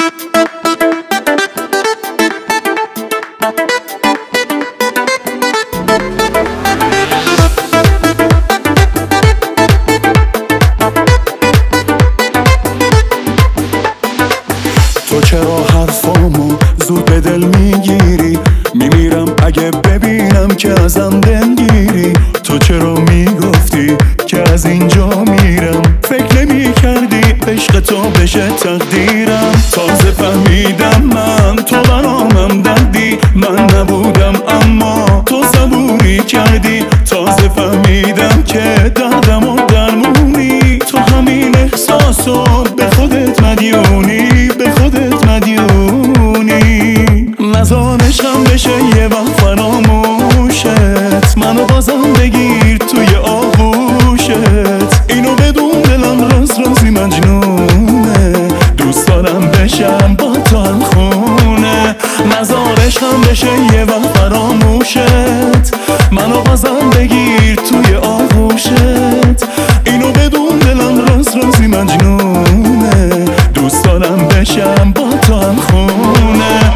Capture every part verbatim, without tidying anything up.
تو چرا حرفامو زود به دل میگیری؟ میمیرم اگه ببینم که ازم دلگیری. تو چرا میگفتی که از اینجا میرم؟ فکر نمی کردی عشق تو بشه تقدیرم. تازه فهمیدم من تو برامم دردی. من نبودم اما تو صبوری کردی. تازه فهمیدم که دردم و درمونی. تو همین احساسو به خودت مدیونی، به خودت مدیونی. نزار عشقم بشه یه وقت فراموشت. منو بازم بگیر توی آغوشت. اینو بدون دلم راز رازی مجنونه. دوست دارم بشم با تو هم خونه. نزار عشقم بشه یه وقت فراموشت. منو بازم بگیر توی آغوشت. اینو بدون دلم راز رازی مجنونه. دوست دارم بشم با تو هم خونه.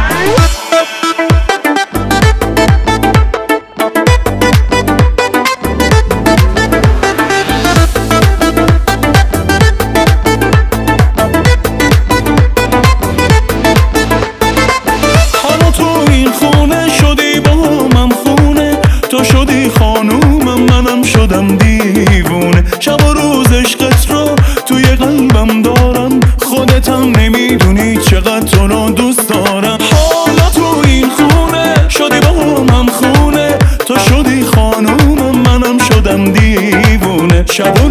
حالا تو این خونه شدی با من خونه. تو شدی خانومم، منم شدم دیوونه. شب و روز عشقت رو توی قلبم دارم. خودتم نمیدونی چقدر تو رو دوست دارم. حالا تو این خونه شدی با من خونه. تو شدی خانومم، منم شدم دیوونه. شب و